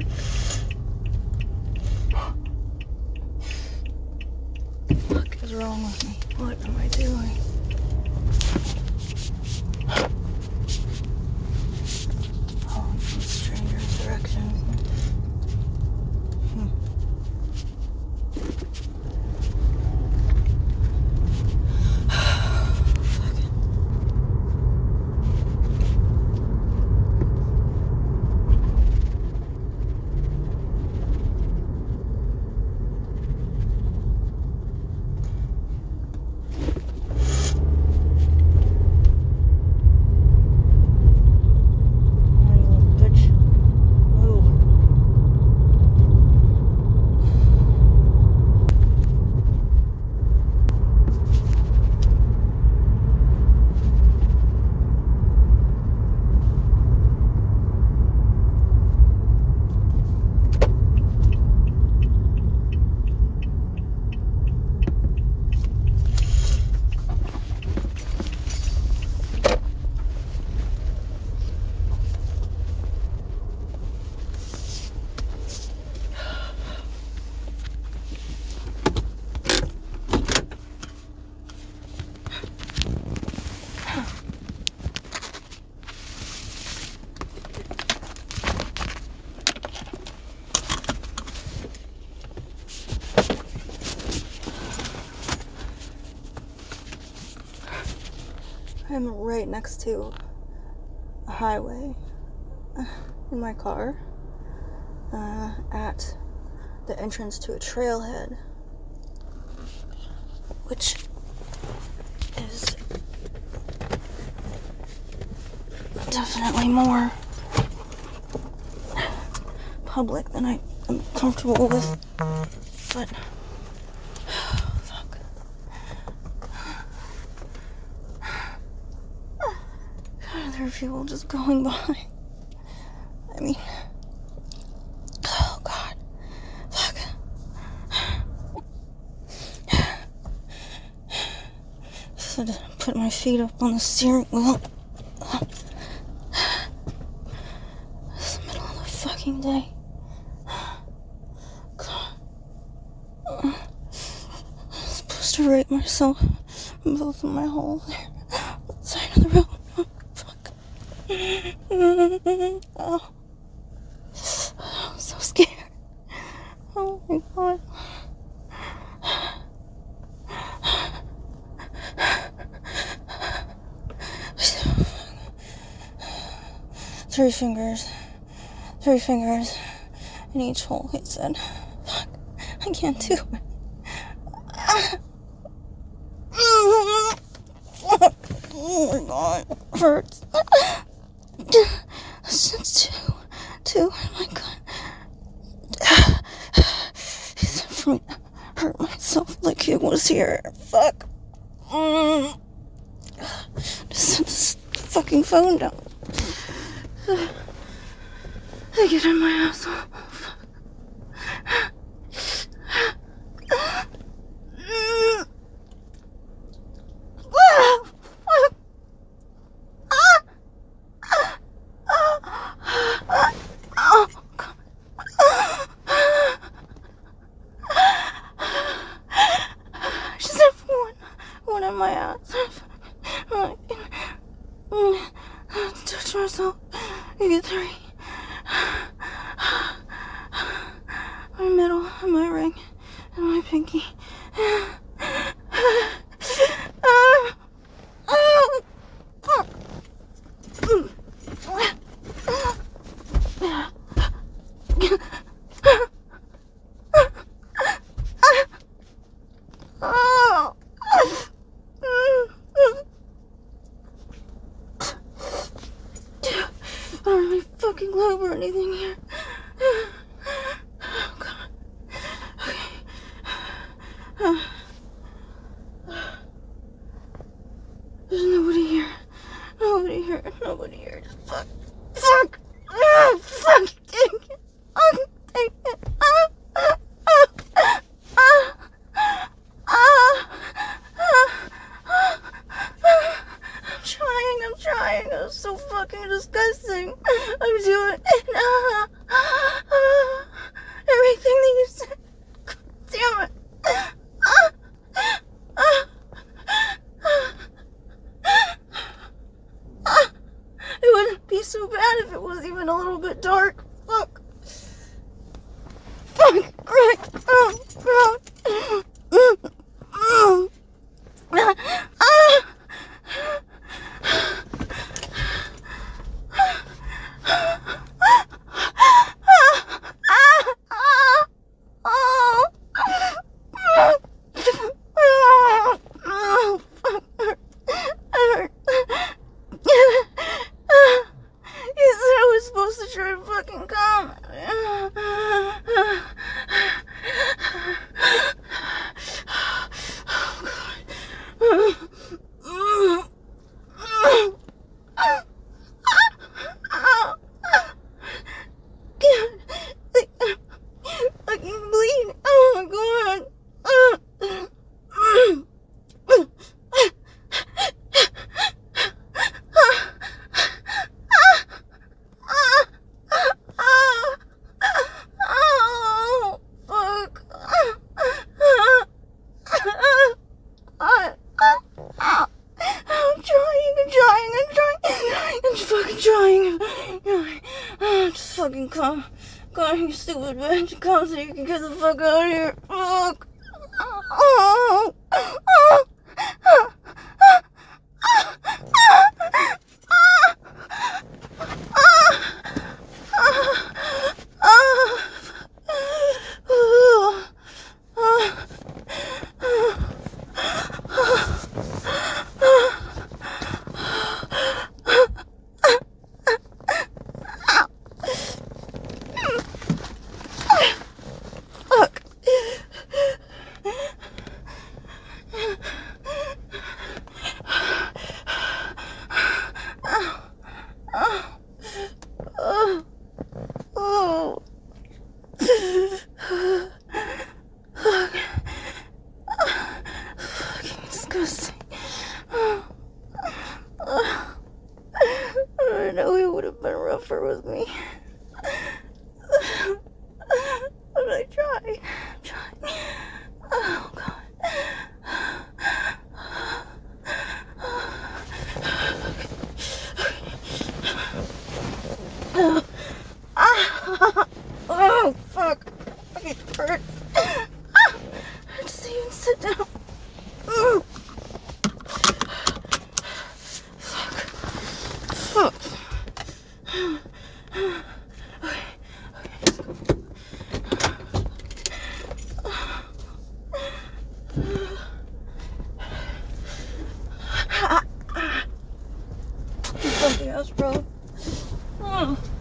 What is wrong with me? What am I doing? Oh, stranger's directions. I'm right next to a highway in my car at the entrance to a trailhead, which is definitely more public than I am comfortable with, but fuck. There are people just going by. I mean, oh god, fuck. So to put my feet up on the steering wheel. It's the middle of the fucking day. God. I'm supposed to rate myself in both of my holes there. Side of the road. Oh, fuck. Oh. I'm so scared. Oh my god. Three fingers in each hole, he said. Fuck, I can't do it. Oh my god, it hurts. It's two, oh my god. He said for me to hurt myself like he was here. Fuck. Just set this fucking phone down. I get in my asshole. Just have one in my ass. Touch myself. I get three. My middle, and my ring, and my pinky. I don't have any fucking lube or anything here. Oh, God. Okay. There's nobody here. Nobody here. Just fuck. Fuck. Oh, fuck. Dang it. Oh, dang it. I'm trying. It was so fucking disgusting. I'm doing it. little bit dark. Fuck. Fuck. Christ. Oh, God. Try to fucking come. I can bleed. Oh my God. I'm fucking trying. Just fucking come. God, you stupid bitch. Come so you can get the fuck out of here. Fuck. Disgusting. I know it would have been rougher with me. But I tried. Oh, God. Oh, fuck. It hurts. I just even sit down. Fuck. Something else, bro.